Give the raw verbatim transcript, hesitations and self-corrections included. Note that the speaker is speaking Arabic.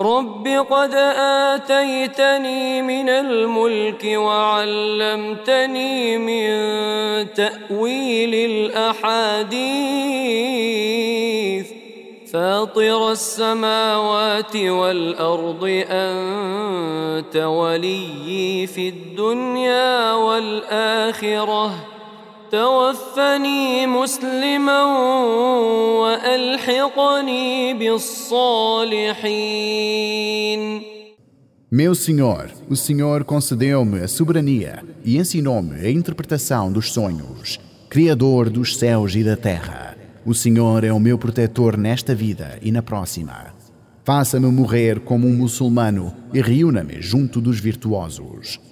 رب قد آتيتني من الملك وعلمتني من تأويل الأحاديث فاطر السماوات والأرض أنت وليي في الدنيا والآخرة توفني مسلما وألحقني بالصالحين. Meu Senhor, o Senhor concedeu-me a soberania e ensinou-me a interpretação dos sonhos, Criador dos céus e da terra. O Senhor é o meu protetor nesta vida e na próxima. Faça-me morrer como um muçulmano e reúna-me junto dos virtuosos.